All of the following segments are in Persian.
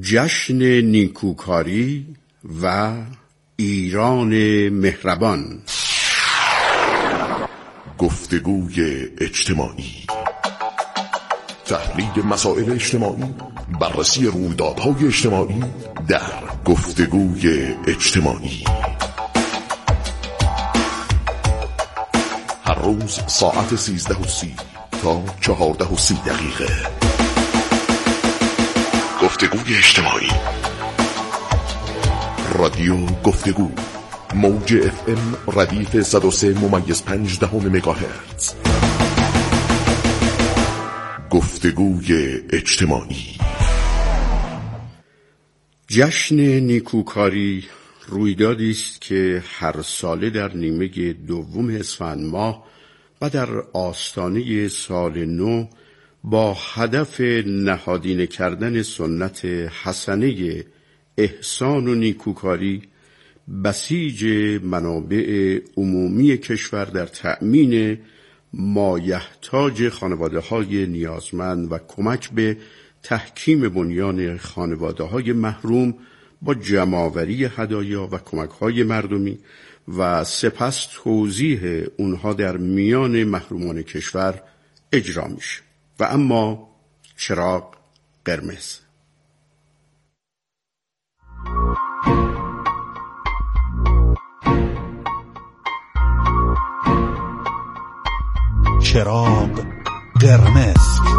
جشن نیکوکاری و ایران مهربان. گفتگوی اجتماعی، تحلیل مسائل اجتماعی، بررسی رویدادهای اجتماعی در گفتگوی اجتماعی. هر روز ساعت 13:30 تا 14:30. گفتگوی اجتماعی. رادیو گفتگو، موج FM ردیف 103.5 مگاهرتز. گفتگوی اجتماعی. جشن نیکوکاری رویدادی است که هر ساله در نیمه دوم اسفند ماه و در آستانه سال نو با هدف نهادینه کردن سنت حسنه احسان و نیکوکاری بسیج منابع عمومی کشور در تأمین مایحتاج خانواده‌های نیازمند و کمک به تحکیم بنیان خانواده‌های محروم با جمع‌آوری هدایا و کمک‌های مردمی و سپس توزیع اونها در میان محرومان کشور اجرا میشه. و اما چراغ قرمز. چراغ قرمز.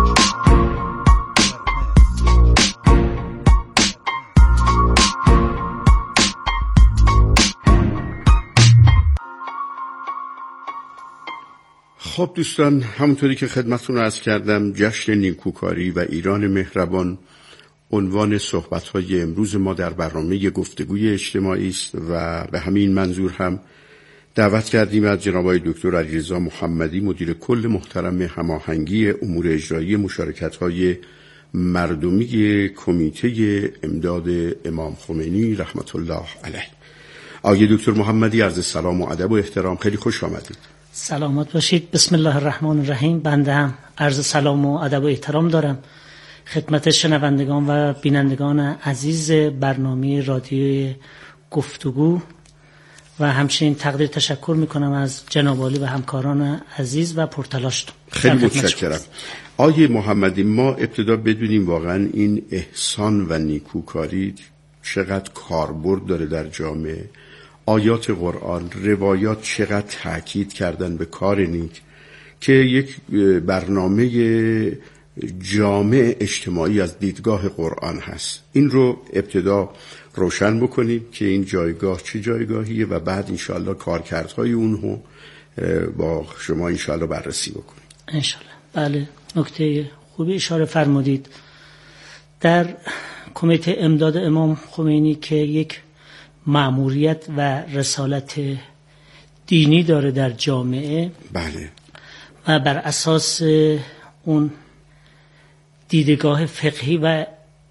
خب دوستان، همونطوری که خدمتتون عرض کردم، جشن نیکوکاری و ایران مهربان عنوان صحبت‌های امروز ما در برنامه گفتگوی اجتماعی است و به همین منظور هم دعوت کردیم از جناب آقای دکتر علیرضا محمدی، مدیر کل محترم هماهنگی امور اجرایی مشارکت‌های مردمی کمیته امداد امام خمینی رحمت الله علیه. آقای دکتر محمدی، عرض سلام و ادب و احترام، خیلی خوش آمدید. سلامت باشید. بسم الله الرحمن الرحیم. بنده هم عرض سلام و ادب و احترام دارم خدمت شنوندگان و بینندگان عزیز برنامه رادیوی گفتگو و همچنین تقدیر تشکر میکنم از جناب عالی و همکاران عزیز و پرتلاشتون. خیلی متشکرم. آقای محمدی، ما ابتدا بدونیم واقعا این احسان و نیکوکاری چقدر کاربرد داره در جامعه. آیات قرآن، روایات چقدر تأکید کردن به کار نیک که یک برنامه جامع اجتماعی از دیدگاه قرآن هست. این رو ابتدا روشن بکنیم که این جایگاه چه جایگاهیه و بعد انشاءالله کارکردهای اونو با شما انشاءالله بررسی بکنیم. انشاءالله. بله، نکته خوبی اشاره فرمودید. در کمیته امداد امام خمینی که یک مأموریت و رسالت دینی داره در جامعه، بله، و بر اساس اون دیدگاه فقهی و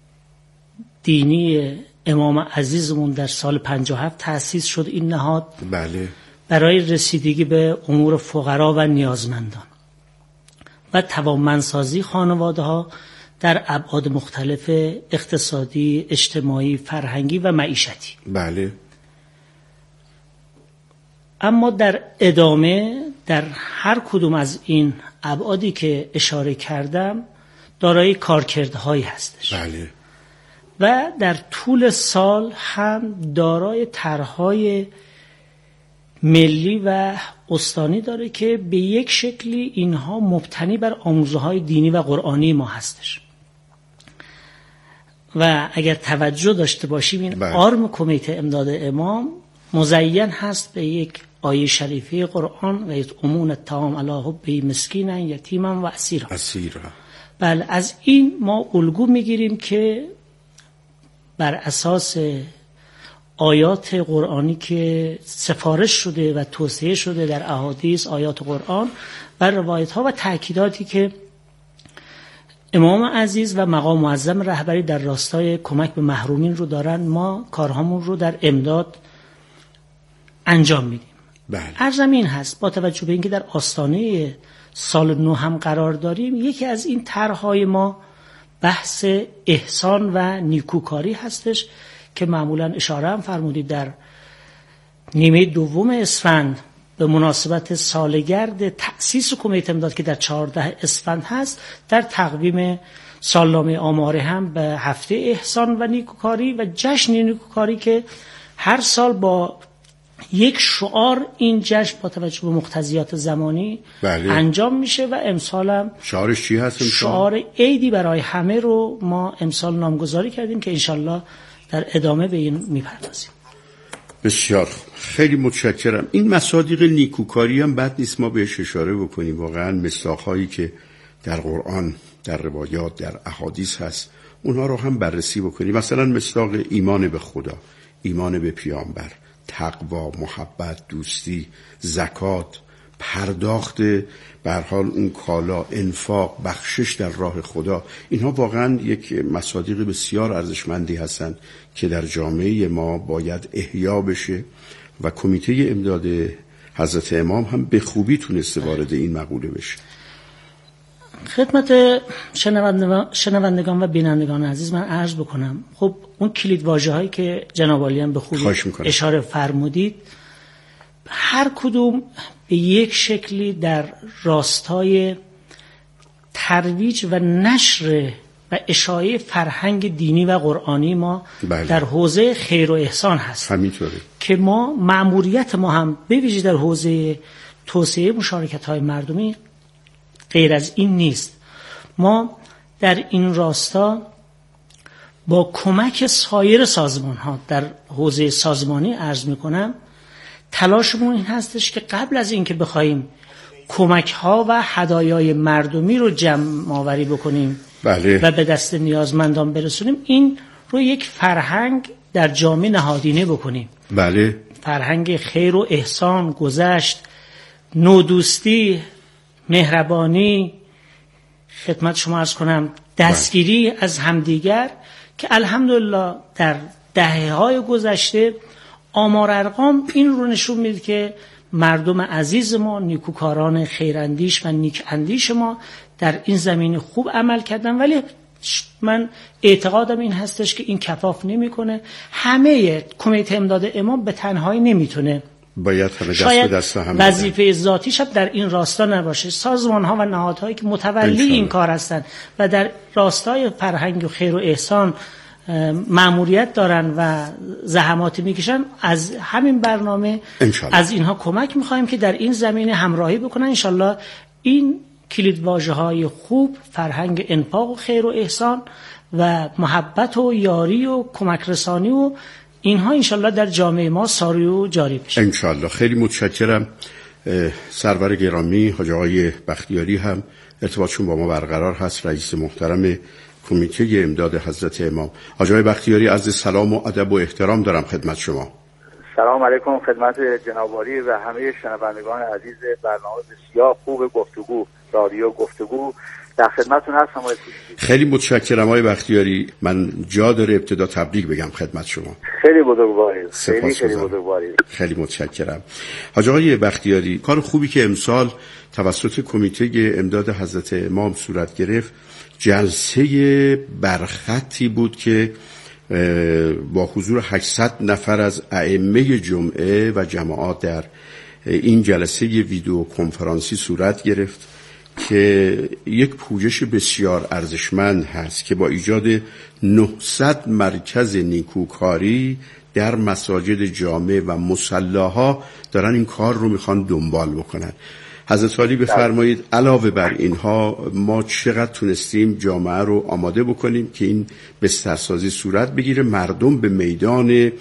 دینی امام عزیزمون در سال 57 تأسیس شد این نهاد، بله، برای رسیدگی به امور فقرا و نیازمندان و توانمندسازی خانواده‌ها در ابعاد مختلف اقتصادی، اجتماعی، فرهنگی و معیشتی. بله. اما در ادامه در هر کدوم از این ابعادی که اشاره کردم دارای کارکردهایی هستش. بله. و در طول سال هم دارای طرح‌های ملی و استانی داره که به یک شکلی اینها مبتنی بر آموزه‌های دینی و قرآنی ما هستش. و اگر توجه داشته باشیم این آرم کمیته امداد امام مزین هست به یک آیه شریفه قرآن و یطعمون الطعام علی حبه مسکینا یتیما و اسیرا. بله، از این ما الگو میگیریم که بر اساس آیات قرآنی که سفارش شده و توصیه شده در احادیث، آیات قرآن و روایت ها و تأکیداتی که امام عزیز و مقام معظم رهبری در راستای کمک به محرومین رو دارن، ما کارهامون رو در امداد انجام میدیم. بله. عرضم این هست با توجه به اینکه در آستانه سال نو هم قرار داریم، یکی از این طرح‌های ما بحث احسان و نیکوکاری هستش که معمولا اشاره هم فرمودید در نیمه دوم اسفند به مناسبت سالگرد تأسیس کمیته امداد که در 14 اسفند هست، در تقویم سالنامه آماره هم به هفته احسان و نیکوکاری و جشن نیکوکاری که هر سال با یک شعار این جشن با توجه به مقتضیات زمانی انجام میشه و امسال هم شعارش چی هست؟ شعار عیدی برای همه رو ما امسال نامگذاری کردیم که انشالله در ادامه به این میپردازیم. بسیار خیلی متشکرم. این مصادیق نیکوکاری هم بد نیست ما بهش اشاره بکنیم. واقعا مصداق‌هایی که در قرآن، در روایات، در احادیث هست اونها رو هم بررسی بکنیم. مثلا مصداق ایمان به خدا، ایمان به پیامبر، تقوا، محبت، دوستی، زکات، پرداخت به هر حال اون کالا، انفاق، بخشش در راه خدا، اینها واقعا یک مصادیق بسیار ارزشمندی هستند که در جامعه ما باید احیا بشه و کمیته امداد حضرت امام هم به خوبی تونسته وارد این مقوله بشه. خدمت شنوندگان و بینندگان عزیز من عرض بکنم، خب اون کلید واژه هایی که جناب عالی هم به خوبی اشاره فرمودید هر کدوم به یک شکلی در راستای ترویج و نشر و اشاعه فرهنگ دینی و قرآنی ما در حوزه خیر و احسان هست. همینطوره که ما مأموریت ما هم به ویژه در حوزه توسعه مشارکت های مردمی غیر از این نیست. ما در این راستا با کمک سایر سازمان ها در حوزه سازمانی عرض میکنم تلاشمون این هستش که قبل از این که بخوایم کمک ها و هدایای مردمی رو جمع آوری بکنیم و به دست نیازمندان برسونیم، این رو یک فرهنگ در جامعه نهادینه بکنیم. فرهنگ خیر و احسان، گذشت، نودوستی، مهربانی، خدمت شما عرض کنم دستگیری از همدیگر که الحمدلله در دهه‌های گذشته آمار ارقام این رو نشون میده که مردم عزیز ما، نیکوکاران خیراندیش و نیک اندیش ما در این زمینه خوب عمل کردن، ولی من اعتقادم این هستش که این کفاف نمیکنه. همه کمیته امداد امام به تنهایی نمیتونه، باید همه دست شاید به دست هم وظیفه ذاتیش در این راستا نباشه. سازمان ها و نهادهایی که متولی این کار هستند و در راستای فرهنگ و خیر و احسان مأموریت دارن و زحماتی میکشن، از همین برنامه از اینها کمک میخوایم که در این زمینه همراهی بکنن. انشالله این کلید واژه های خوب، فرهنگ انفاق و خیر و احسان و محبت و یاری و کمک رسانی و اینها انشالله در جامعه ما ساری و جاری بشه انشالله. خیلی متشکرم. سرور گرامی حاج آقای بختیاری هم ارتباطشون با ما برقرار هست، رئیس محترم کمیته امداد حضرت امام. حاج آقای بختیاری عرض سلام و ادب و احترام دارم خدمت شما. سلام علیکم خدمت جناب عالی و همه شنوندگان عزیز برنامه بسیار خوب گفتگو، رادیو گفتگو، در خدمتتون هستم. خیلی متشکرم آقای بختیاری. من جا داره ابتدا تبریک بگم خدمت شما. خیلی بزرگوارید. خیلی بزرگوارید. خیلی متشکرم. حاج آقای بختیاری، کار خوبی که امسال توسط کمیته امداد حضرت امام صورت گرفت جلسه برخطی بود که با حضور 800 نفر از ائمه جمعه و جماعات در این جلسه ویدیو کنفرانسی صورت گرفت که یک پوزش بسیار ارزشمند هست که با ایجاد 900 مرکز نیکوکاری در مساجد جامع و مصلاها دارن این کار رو میخوان دنبال بکنن. حضرت عالی بفرمایید علاوه بر اینها ما چقدر تونستیم جامعه رو آماده بکنیم که این بسترسازی صورت بگیره، مردم به میدان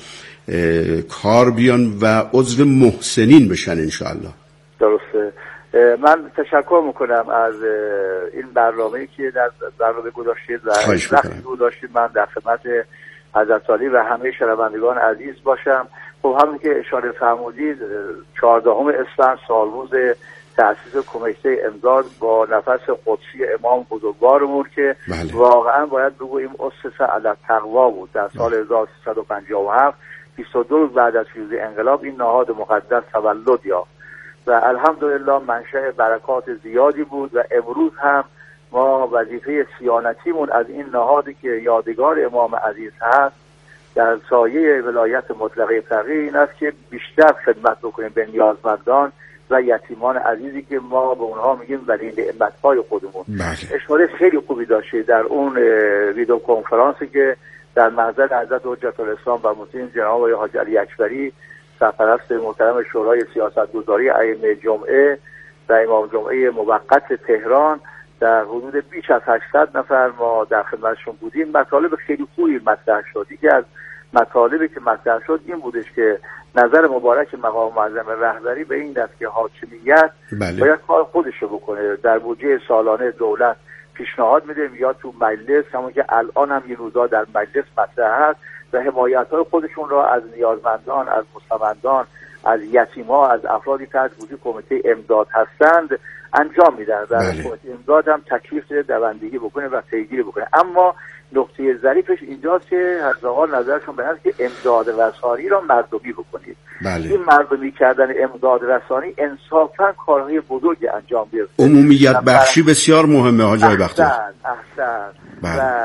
کار بیان و عضو محسنین بشن انشاءالله. درسته. من تشکر میکنم از این برنامه‌ای که در برنامه گذاشتید و وقتی گذاشتید من در خدمت حضرت عالی و همه شنوندگان عزیز باشم. خب همون که اشاره فرمودید 14 اسفند سالروز تأسیس کمیته امداد با نفس قدسی امام بزرگوارمون که واقعا باید بگوییم اسس علی التقوا بود. در سال 1357 22 روز بعد از پیروزی انقلاب این نهاد مقدس تولد یافت و الحمدلله منشأ برکات زیادی بود و امروز هم ما وظیفه صیانتیمون از این نهادی که یادگار امام عزیز هست در سایه ولایت مطلقه فقیه این است که بیشتر خدمت بکنیم به نیازمندان و یتیمان عزیزی که ما به اونها میگیم ولی نعمت‌های خودمون. اشاره خیلی خوبی داشته در اون ویدیو کنفرانسی که در محضر حضرت حجت الاسلام و مفتین جناب آقای حاجی علی اکبری سرپرست محترم شورای سیاستگذاری ائمه جمعه و امام جمعه موقت تهران در حدود بیش از 800 نفر ما در خدمتشون بودیم. مطالب خیلی خوبی مطرح شد. یکی از مطالبی که مطرح شد این بودش که نظر مبارک مقام معظم رهبری به این است که حاکمیت باید کار خودش رو بکنه. در بودجه سالانه دولت پیشنهاد میده یا تو مجلس، همون که الان هم این روزا در مجلس مطرح هست، و حمایت‌های خودشون را از نیازمندان، از مستمندان، از یتیم‌ها، از افرادی تحت وجود کمیته امداد هستند انجام میدن و کمیته امداد هم تکلیف دوندگی بکنه و پیگیری بکنه. اما نکته ظریفش اینجاست که حضرت نظرشون به است که امداد رسانی را مردمی بکنید. این مردمی کردن امداد رسانی انصافا کارهای بزرگی انجام میده. عمومیت بخشی بسیار مهمه حاج بختیاری. احسن. و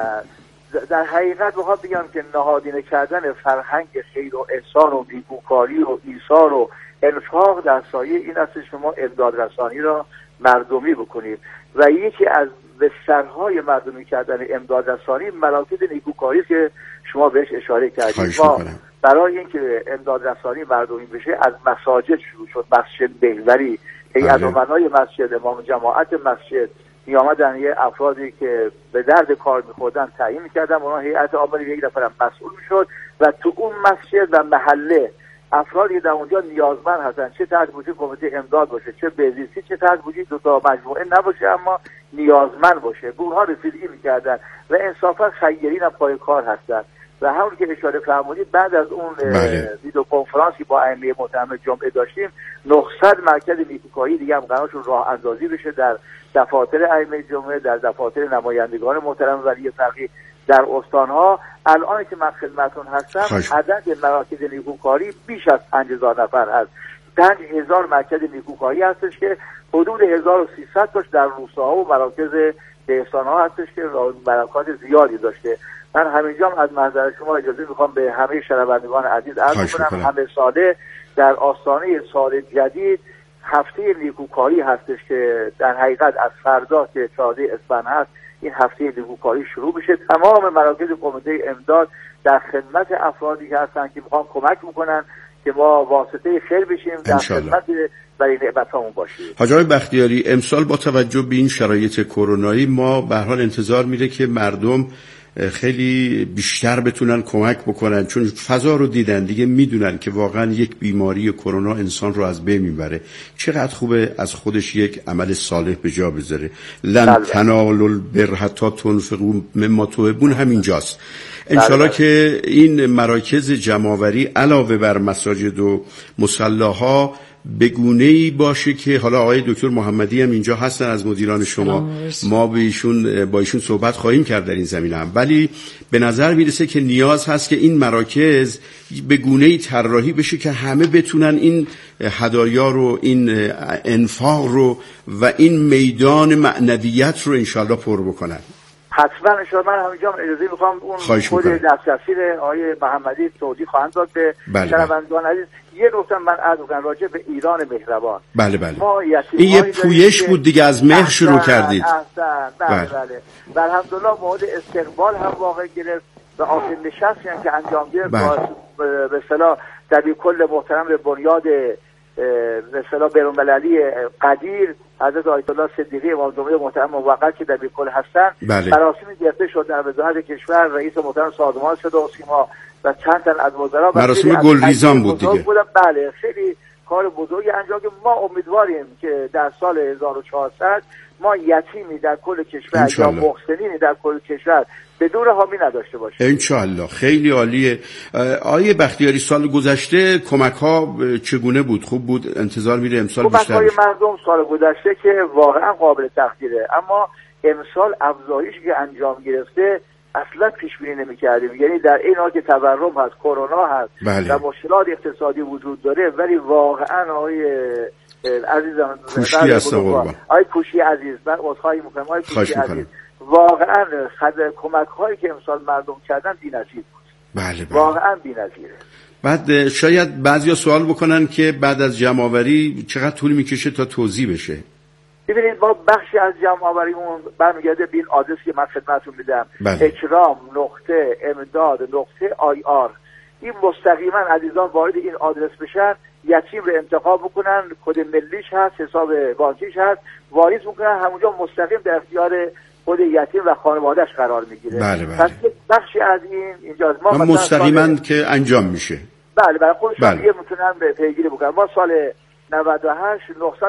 در حقیقت بخوام بگم که نهادینه کردن فرهنگ خیر و احسان و نیکوکاری و ایثار و انفاق در سایه این است که شما امداد رسانی را مردمی بکنید. و یکی از بسترهای مردمی کردن امداد رسانی مراکز نیکوکاری که شما بهش اشاره کردید. ما برای اینکه امداد رسانی مردمی بشه از مساجد شروع شد. مسجد بهوری، هیئت امنای مسجد، امام جماعت مسجد می آمدن یه افرادی که به درد کار می‌خوردن تعیین می‌کردن، اونا هیئت عاملی یک نفر مسئول می‌شد و تو اون مسجد و محله افرادی در اونجا نیازمند هستن، چه تحت وجود کمیته امداد باشه، چه بهزیستی، چه تحت وجود دو تا مجموعه نباشه اما نیازمند باشه، به اونها رسیدگی می‌کردن و انصافا خیرین هم پای کار هستن. و همون که اشاره فرمودید بعد از اون ویدیو کنفرانسی با ائمه محترم جمعه داشتیم 900 مرکز نیکوکاری دیگه هم قرارشون راه اندازی بشه در دفاتر ائمه جمعه، در دفاتر نمایندگان محترم ولی فقیه در استانها. الان که من خدمتتون هستم عدد مراکز نیکوکاری بیش از 5000 نفر هست. 5000 مرکز نیکوکاری هستش که حدود 1300 تاش در روستاها و مراکز دهستانها هستش که مراکز زیادی داشته. من همینجا از محضر شما اجازه میخوام به همه شنوندگان عزیز عرض کنم همه ساله در آستانه سال جدید هفته نیکوکاری هستش که در حقیقت از فردا که 14 اسفند هست این هفته نیکوکاری شروع بشه. تمام مراکز کمیته امداد در خدمت افرادی که هستن که میخوان کمک میکنن که ما واسطه خیر بشیم، در خدمت برای نعمتامون باشیم. حاج آقای بختیاری، امسال با توجه به این شرایط کرونایی ما به هر حال انتظار میره که مردم خیلی بیشتر بتونن کمک بکنن، چون فضا رو دیدن دیگه، میدونن که واقعا یک بیماری کرونا انسان رو از بین میبره. چقدر خوبه از خودش یک عمل صالح به جا بذاره. لن تنالوا البر حتی تنفقوا مما تحبون همینجاست. انشالله که این مراکز جمع‌آوری علاوه بر مساجد و مصلاها به گونه‌ای باشه که حالا آقای دکتر محمدی هم اینجا هستن از مدیران شما، ما با ایشون صحبت خواهیم کرد در این زمینه هم، ولی به نظر میرسه که نیاز هست که این مراکز به گونه‌ای طراحی بشه که همه بتونن این هدایا رو، این انفاق رو و این میدان معنویت رو انشالله پر بکنن. حتما انشاءالله. من همینجا اجازه میخوام اون خود دسترسی آقای محمدی توضیح خواهند داد به شنوندگان عزیز. یه نکته من عرض کنم راجع به ایران مهربان. بله. این یه پویش بود دیگه، از مهر شروع کردید. بله. و الحمدلله مورد استقبال هم واقع گرفت و آخرین نشستی هم که انجام گرفت به اصطلاح دبیر کل محترم به بنیاد به اصطلاح بین‌المللی قدیر حضرت آیت الله صدیقی امام جمعه محترم موقت که دبیر کل هستن، مراسمی گرفته شد در وزارت کشور، رئیس محترم سازمان صدا و سیما و چند تن از وزرا. مراسم گلریزان بود دیگه. بله، خیلی کار بزرگی انجام که ما امیدواریم که در سال 1400 ما یتیمی در کل کشور یا محسنینی در کل کشور بدون حامی نداشته باشیم انشالله. خیلی عالیه. آیه بختیاری، سال گذشته کمک ها چگونه بود؟ خوب بود؟ انتظار میره امسال بیشتر کمک های مردم سال گذشته که واقعا قابل تقدیره، اما امسال افزایشی که انجام گرفته اصلا پیش بینی نمی‌کردیم. یعنی در این حال که تورم هست، کرونا هست و مشکلات اقتصادی وجود داره، ولی واقعا آقای عزیزم کوشکی هستم قربان، آقای کوشکی عزیز، من عذرخواهی می‌کنم آقای کوشکی عزیز، واقعا کمک‌هایی که امسال مردم کردن بی‌نظیر بود. بله واقعا بی‌نظیره. بعد شاید بعضیا سوال بکنن که بعد از جمع‌آوری چقدر طول میکشه تا توزیع بشه. ببینید ما بخشی از جمع‌آوریمون برمیگرده به این آدرس که من خدمتتون میدم، اکرام.امداد.IR. این مستقیما عزیزان وارد این آدرس بشن، یتیم رو انتخاب بکنن، کد ملیش هست، حساب بانکیش هست، واریز میکنن، همونجا مستقیم در اختیار خود یتیم و خانواده‌اش قرار میگیره. بله. پس بخشی از این اینجاست. ما مستقیما که انجام میشه. بله برای خودشون دیگه میتونن پیگیری بکنن. ما سال 98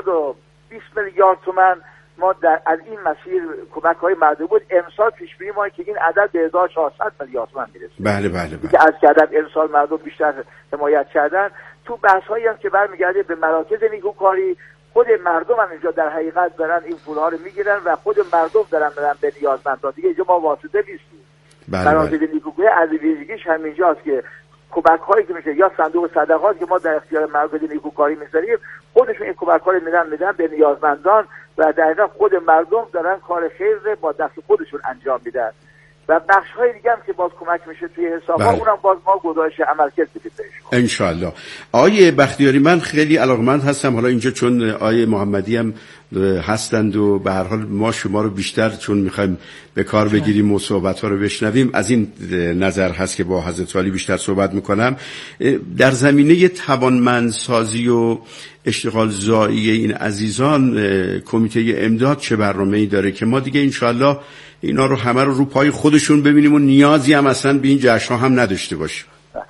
920 میلیارد تومان ما در از این مسیر کمک‌های مردم بود. امسال پیش بینی ما که این عدد به 1400 میلیارد تومان میرسه. بله. که از کردن امسال مردم بیشتر حمایت کردن. تو بحث‌هایی هم که برمیگرده به مراکز نیکوکاری، خود مردم هم اینجا در حقیقت دارن این پول‌ها رو میگیرن و خود مردم دارن به نیازمندان. دیگه اینجا ما واسطه نیستیم. مراکز نیکوکاری از ویژگیش همینجاست که کمک‌هایی که میشه یا صندوق صدقات که ما در اختیار مراکز نیکوکاری میذاریم، خودشون این کمک‌ها رو میدن به نیازمندان و در واقع خود مردم دارن کار خیر رو با دست خودشون انجام میدن. و بخش‌های دیگه هم که باز کمک میشه توی حساب‌ها، اونم باز ما گزارش عملکرد میدیم بهش ان شاء الله. آقای بختیاری، من خیلی علاقمند هستم حالا اینجا چون آقای محمدی هم هستند و به هر حال ما شما رو بیشتر چون می‌خوایم به کار بگیریم و صحبت‌ها رو بشنویم، از این نظر هست که با حضرت عالی بیشتر صحبت می‌کنم. در زمینه توانمندسازی و اشتغال زایی این عزیزان کمیته امداد چه برنامه‌ای داره که ما دیگه ان شاء الله اینا رو همه رو پای خودشون ببینیم و نیازی هم اصلا به این جشن‌ها هم نداشته باشیم؟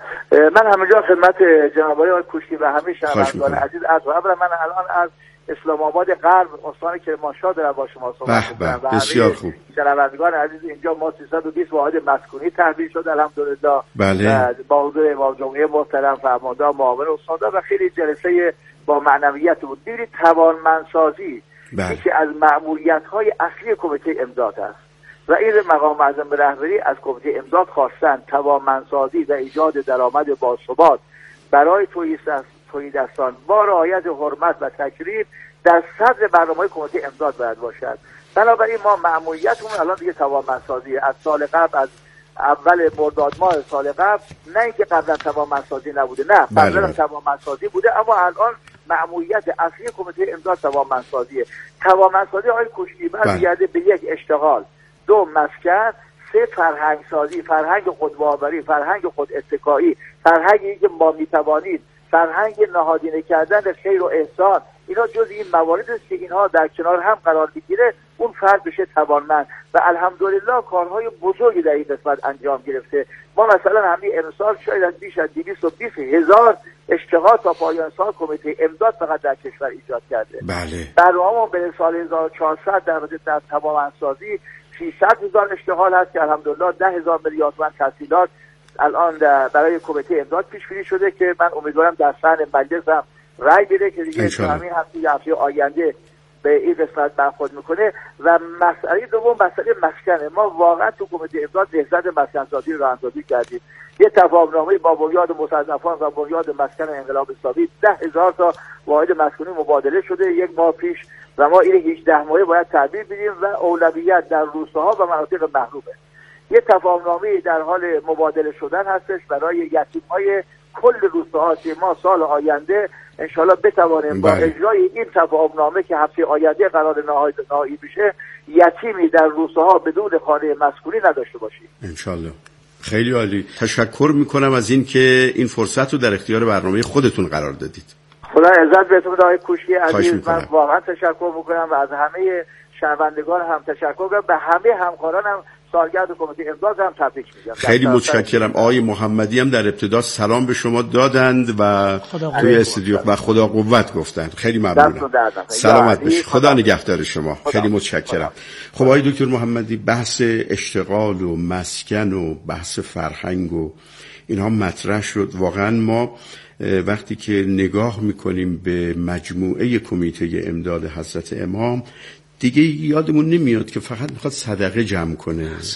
من همینجا خدمت جناب آقای کوشکی و همه شنوندگان عزیز اولا من الان از اسلام آباد غرب استان کرمانشاه دارم با شما صحبت می‌کنم و بسیار خوب. شنوندگان عزیز اینجا ما 320 واحد مسکونی تحویل شد الحمدلله. بله. با حضور امام جمعه محترم فرمانده معاون استاندار و خیلی جلسه با معنویت بود. ببینید توانمندسازی یکی از مأموریت‌های اصلی کمیته امداد است و این مقام معظم رهبری از کمیته امداد خواستن توانمندسازی و ایجاد درآمد باثبات برای تولیدستان با رعایت حرمت و تکریم در صدر برنامه‌های کمیته امداد باید باشد. بنابراین ما مأموریتمون الان دیگه توانمندسازی از سال قبل، از اول مرداد ماه سال قبل، نه اینکه قبلا توانمندسازی نبوده، نه قبلا توانمندسازی بوده، اما الان مأموریت اصلی کمیته امداد توانمندسازیه. توانمندسازی آقای کوشکی برمیگرده به یک اشتغال، دو مسکن، سه فرهنگ سازی، فرهنگ خودباوری، فرهنگ خود اتکایی، فرهنگی که ما میتوانید، فرهنگ نهادینه کردن خیر و احسان. اینا جز این موارد است که اینها در کنار هم قرار بگیره اون فرد بشه توانمند و الحمدلله کارهای بزرگی در این قسمت انجام گرفته. ما مثلا همین امسال شاید بیش از 220,000 اشتغال تا پایان سال کمیته امداد فقط در کشور ایجاد کرده. بله. برنامه‌مون به سال 1400 در مورد توانمندسازی 300,000 اشتغال هست که الحمدلله 10,000 میلیارد تومان تسهیلات الان برای کمیته امداد پیش بینی شده که من امیدوارم در صحن مجلس هم رای بده که دیگه همین هفته آینده به این قسمت برخورد میکنه. و مسئله دوم مسئله مسکنه. ما واقعا تو کمیته امداد نهضت مسکنسازی رو اندازی کردیم. یه تفاهمنامه با بنیاد مستضعفان و بنیاد مسکن انقلاب اسلامی 10,000 تا واحد مسکونی مبادله شده یک ماه پیش و ما این 18 ماهه باید تعبیر بدیم و اولویت در روستاها و مناطق محرومه. یه تفاهمنامه در حال مبادله شدن هستش برای یتیم‌های کل روستاها که ما سال آینده انشالله بتوانیم با اجرای این تفاهمنامه که هفته آینده قرار نهایی بشه یتیمی در روستاها بدون خانه مسکونی نداشته باشیم انشالله. خیلی عالی. تشکر میکنم از این که این فرصت رو در اختیار برنامه خودتون قرار دادید. خدا عزت بهتون بده آقای کوشکی عزیز. من واقعا تشکر میکنم و از همه شنوندگان هم تشکر میکنم، به همه همکارانم سالگرد کمیته امداد هم تبریک میگم. خیلی متشکرم. آقای محمدی هم در ابتدا سلام به شما دادند و توی استودیو و خدا قوت گفتند. خیلی ممنونم. سلامت باشید. خدا نگهدار شما. خیلی متشکرم. خب آقای دکتر محمدی، بحث اشتغال و مسکن و بحث فرهنگ و اینها مطرح شد. واقعا ما وقتی که نگاه میکنیم به مجموعه کمیته امداد حضرت امام دیگه یادمون نمیاد که فقط میخواد صدقه جمع کنه.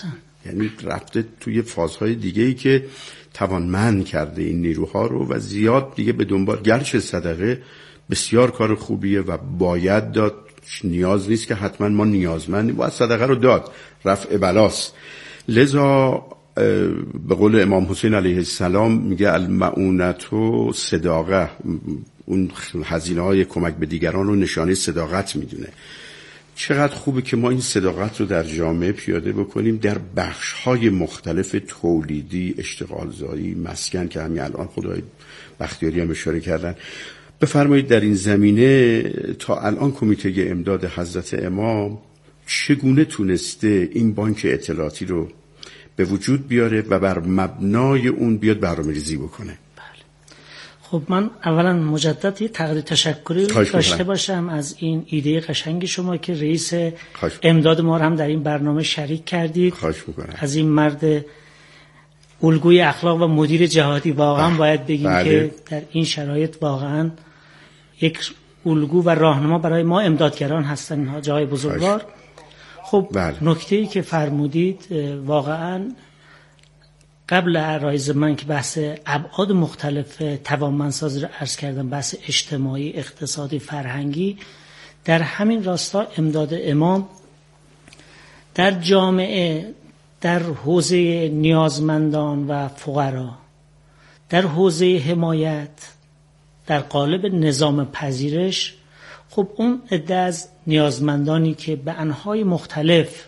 یعنی رفته توی فازهای دیگه‌ای که توانمند کرده این نیروها رو و زیاد دیگه به دنبال، گرچه صدقه بسیار کار خوبیه و باید داد، نیاز نیست که حتما ما نیازمندیم، باید صدقه رو داد، رفع بلاست. لذا به قول امام حسین علیه السلام میگه المعونت و صداقه، اون هزینه‌های کمک به دیگران رو نشانه صداقت میدونه. چقدر خوبه که ما این صداقت رو در جامعه پیاده بکنیم در بخش‌های مختلف تولیدی، اشتغالزایی، مسکن که همین الان خدای بختیاری هم اشاره کردن. بفرمایید در این زمینه تا الان کمیته امداد حضرت امام چگونه تونسته این بانک اطلاعاتی رو به وجود بیاره و بر مبنای اون بیاد برنامه‌ریزی بکنه؟ خب من اولا مجدد یه تقدیر تشکری داشته باشم از این ایده قشنگ شما که رئیس امداد ما هم در این برنامه شریک کردید. از این مرد الگوی اخلاق و مدیر جهادی واقعا باید بگیم که در این شرایط واقعا یک الگو و راهنما برای ما امدادگران هستن اینها جای بزرگوار. خب نکته‌ای که فرمودید واقعا قبل عرایز من که بحث ابعاد مختلف توانمندسازی رو عرض کردم، بحث اجتماعی، اقتصادی، فرهنگی، در همین راستا امداد امام در جامعه، در حوزه نیازمندان و فقرا، در حوزه حمایت، در قالب نظام پذیرش، خب اون عده از نیازمندانی که به انواع مختلف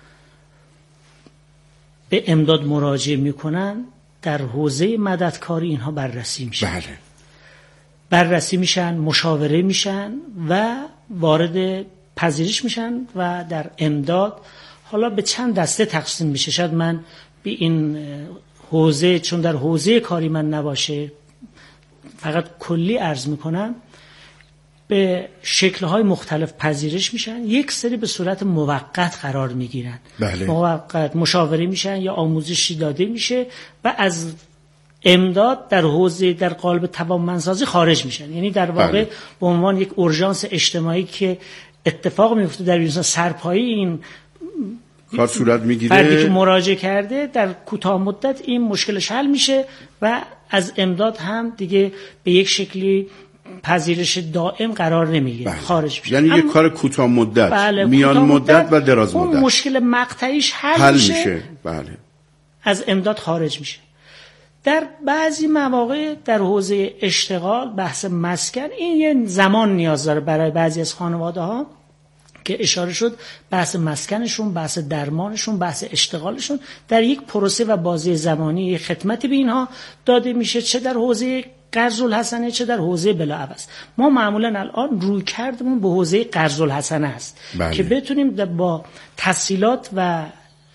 به امداد مراجعه میکنن در حوزه مددکاری اینها بررسی میشن. بررسی میشن، مشاوره میشن و وارد پذیرش میشن و در امداد حالا به چند دسته تقسیم میشه. شاید من به این حوزه چون در حوزه کاری من نباشه فقط کلی عرض میکنم، به شکل‌های مختلف پذیرش میشن. یک سری به صورت موقت قرار میگیرن، موقت مشاوره میشن یا آموزشی داده میشه و از امداد در حوزه در قالب توانمندسازی خارج میشن. یعنی در واقع به عنوان یک اورژانس اجتماعی که اتفاق میفته در بیرون سرپایی این کار صورت میگیره، فردی که مراجعه کرده در کوتاه مدت این مشکلش حل میشه و از امداد هم دیگه به یک شکلی پذیرش دائم قرار نمیگیره، خارج میشه. یعنی یک کار کوتاه مدت، میان مدت و دراز مدت، اون مشکل مقطعیش حل میشه. از امداد خارج میشه. در بعضی مواقع در حوزه اشتغال، بحث مسکن، این یه زمان نیاز داره برای بعضی از خانواده ها که اشاره شد. بحث مسکنشون، بحث درمانشون، بحث اشتغالشون در یک پروسه و بازه زمانی خدمتی به اینها داده میشه، چه در حوزه قرض الحسنه چه در حوزه بلاعوض. ما معمولا الان روی کردمون به حوزه قرض الحسنه است که بتونیم با تسهیلات و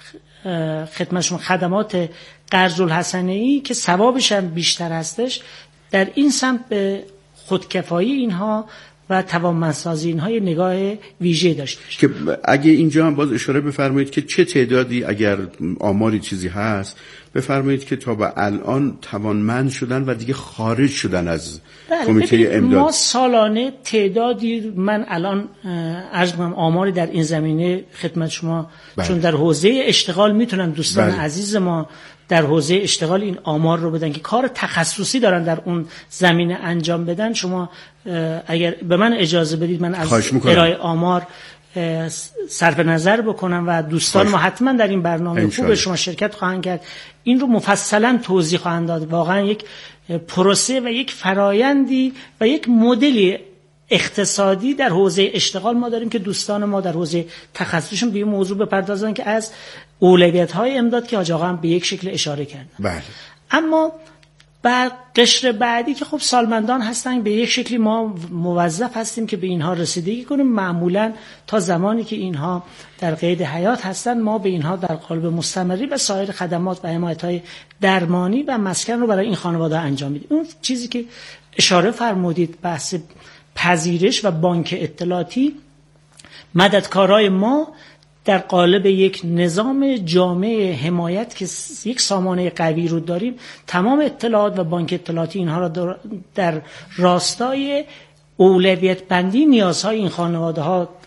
خدمات قرض الحسنه‌ای که ثوابش هم بیشتر هستش در این سمت به خودکفایی اینها و توانمندسازی اینها یه نگاه ویژه داشته باشه. که اگه اینجا هم باز اشاره بفرمایید که چه تعدادی، اگر آماری چیزی هست بفرمایید که تا به الان توانمند شدن و دیگه خارج شدن از کمیته امداد. ما سالانه تعدادی، من الان عرض کنم آماری در این زمینه خدمت شما چون در حوزه اشتغال میتونن دوستان عزیز ما در حوزه اشتغال این آمار رو بدن که کار تخصصی دارن در اون زمینه انجام بدن. شما اگر به من اجازه بدید من از ارائه آمار صرف نظر بکنم و دوستان ما حتما در این برنامه خوب شما شرکت خواهند کرد، این رو مفصلا توضیح خواهند داد. واقعا یک پروسه و یک فرایندی و یک مدلی اقتصادی در حوزه اشتغال ما داریم که دوستان ما در حوزه تخصصشون به این موضوع بپردازن که از اولویت‌های امداد که حاج آقا هم به یک شکل اشاره کردن. اما بعد قشر بعدی که خب سالمندان هستن، به یک شکلی ما موظف هستیم که به اینها رسیدگی کنیم. معمولا تا زمانی که اینها در قید حیات هستن ما به اینها در قالب مستمری و سایر خدمات و حمایت‌های درمانی و مسکن رو برای این خانواده انجام میدیم. اون چیزی که اشاره فرمودید بحث پذیرش و بانک اطلاعاتی، مددکارای ما در قالب یک نظام جامع حمایت که یک سامانه قوی رو داریم، تمام اطلاعات و بانک اطلاعاتی اینها را در راستای اولویت بندی نیازهای این خانواده ها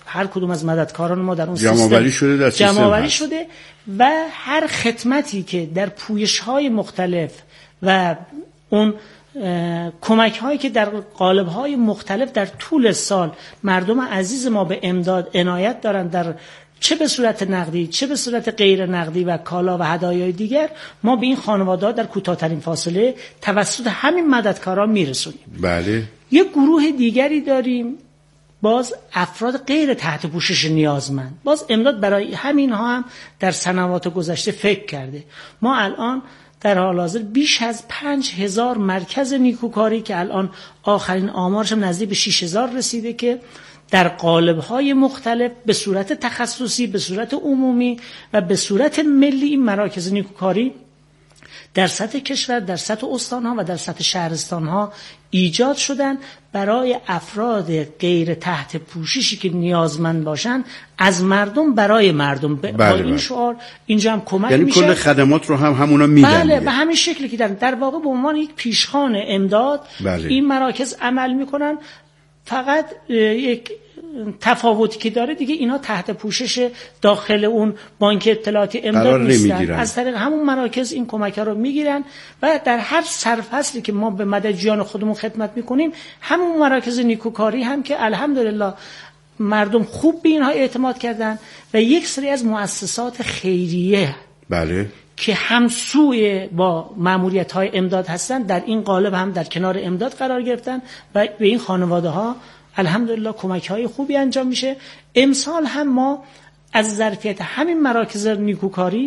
هر کدوم از مددکاران ما در اون جمع‌آوری شده، در سیستم جمع‌آوری شده و هر خدمتی که در پویش‌های مختلف و اون کمک هایی که در قالب های مختلف در طول سال مردم عزیز ما به امداد عنایت دارند، در چه به صورت نقدی چه به صورت غیر نقدی و کالا و هدایای دیگر، ما به این خانواده‌ها در کوتاه‌ترین فاصله توسط همین مددکاران میرسونیم. بله. یک گروه دیگری داریم، باز افراد غیر تحت پوشش نیازمند. باز امداد برای همینها هم در سنوات گذشته فکر کرده. ما الان در حال حاضر بیش از 5000 مرکز نیکوکاری که الان آخرین آمارش هم نزدیک به 6000 رسیده که در قالب‌های مختلف به صورت تخصصی، به صورت عمومی و به صورت ملی این مراکز نیکوکاری در سطح کشور، در سطح استان‌ها و در سطح شهرستان‌ها ایجاد شدن برای افراد غیر تحت پوششی که نیازمند باشن، از مردم برای مردم. با این شعار اینجا هم کمک یعنی میشه. کل خدمات رو هم همونا میدن. بله، به همین شکلی که در واقع به عنوان یک پیشخوان امداد این مراکز عمل میکنن. فقط یک تفاوتی که داره دیگه، اینا تحت پوشش داخل اون بانک اطلاعاتی امداد نیستن، از طریق همون مراکز این کمک‌ها رو میگیرن و در هر سرفصلی که ما به مددجویان خودمون خدمت میکنیم، همون مراکز نیکوکاری هم که الحمدلله مردم خوب به اینها اعتماد کردن و یک سری از مؤسسات خیریه بله که همسوی با ماموریت‌های امداد هستن، در این قالب هم در کنار امداد قرار گرفتن و به این خانواده‌ها الحمدلله کمک‌های خوبی انجام میشه. امسال هم ما از ظرفیت همین مراکز نیکوکاری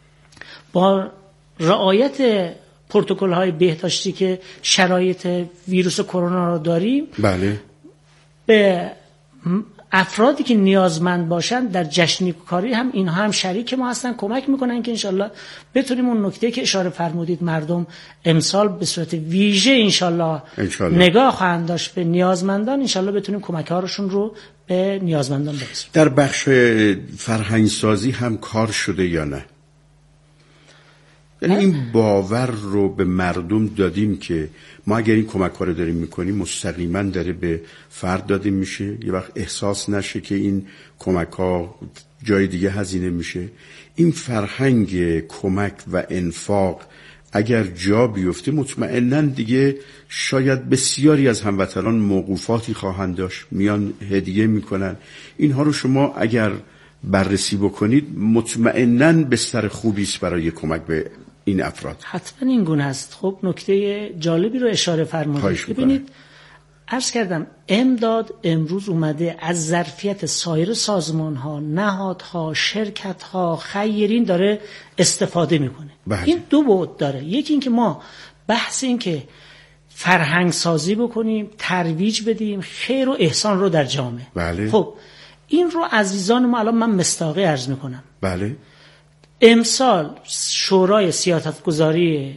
با رعایت پروتکل‌های بهداشتی که شرایط ویروس کرونا رو داریم، بله، به افرادی که نیازمند باشن در جشن نیکوکاری هم اینها هم شریک ما هستن، کمک میکنن که انشالله بتونیم اون نکته که اشاره فرمودید مردم امسال به صورت ویژه انشالله نگاه خواهند داشت به نیازمندان، انشالله بتونیم کمک‌هاشون رو به نیازمندان برسونیم. در بخش فرهنگسازی هم کار شده یا نه؟ یعنی این باور رو به مردم دادیم که ما اگر این کمک‌ها رو داریم میکنیم مستقیما داره به فرد داده میشه، یه وقت احساس نشه که این کمک‌ها جای دیگه هزینه میشه. این فرهنگ کمک و انفاق اگر جا بیفته مطمئناً دیگه شاید بسیاری از هموطنان موقوفاتی خواهند داشت، میان هدیه میکنن. اینها رو شما اگر بررسی بکنید مطمئناً بستر خوبی است برای کمک به این افراد. حتما این گونه است. خب نکته جالبی رو اشاره فرمودید. ببینید عرض کردم امداد امروز اومده از ظرفیت سایر سازمان‌ها، نهادها، شرکت‌ها، خیرین داره استفاده میکنه. این دو بعد داره. یکی این که ما بحث این که فرهنگ سازی بکنیم، ترویج بدیم خیر و احسان رو در جامعه. بله. خب این رو عزیزان ما الان من مصداقی عرض میکنم. بله. امسال شورای سیاستگذاری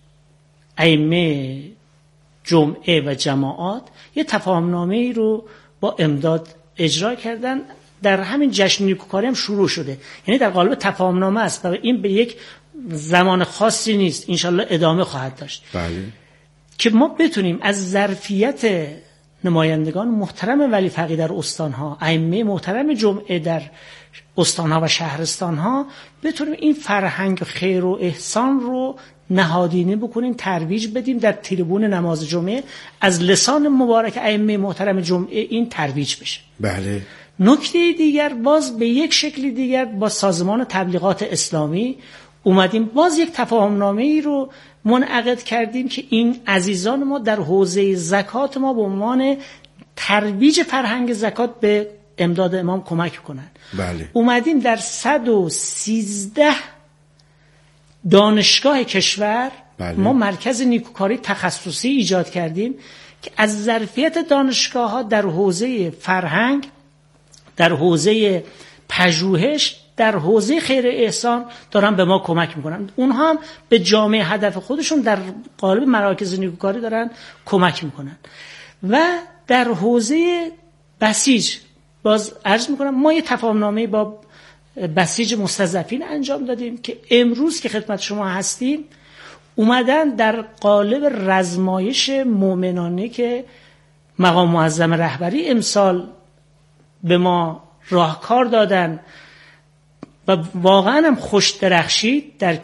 ائمه جمعه و جماعات یه تفاهمنامه‌ای رو با امداد اجرا کردن، در همین جشن نیکوکاری هم شروع شده، یعنی در قالب تفاهمنامه است و این به یک زمان خاصی نیست، انشالله ادامه خواهد داشت. بله. که ما بتونیم از ظرفیت نمایندگان محترم ولی فقیه در استانها، ائمه محترم جمعه در استانها و شهرستانها، بتونیم این فرهنگ خیر و احسان رو نهادینه بکنیم، ترویج بدیم، در تریبون نماز جمعه از لسان مبارک ائمه محترم جمعه این ترویج بشه. بله. نکته دیگر، باز به یک شکل دیگر با سازمان تبلیغات اسلامی اومدیم باز یک تفاهمنامه‌ای رو منعقد کردیم که این عزیزان ما در حوزه زکات ما به عنوان ترویج فرهنگ زکات به امداد امام کمک کنند. بله. اومدیم در 113 دانشگاه کشور ما مرکز نیکوکاری تخصصی ایجاد کردیم که از ظرفیت دانشگاه‌ها در حوزه فرهنگ، در حوزه پژوهش، در حوزه خیر احسان دارن به ما کمک میکنن. اونها هم به جامعه هدف خودشون در قالب مراکز نیکوکاری دارن کمک میکنن. و در حوزه بسیج باز عرض میکنم ما یه تفاهمنامه با بسیج مستضعفین انجام دادیم که امروز که خدمت شما هستیم اومدن در قالب رزمایش مومنانه که مقام معظم رهبری امسال به ما راهکار دادن و واقعا هم خوش درخشید در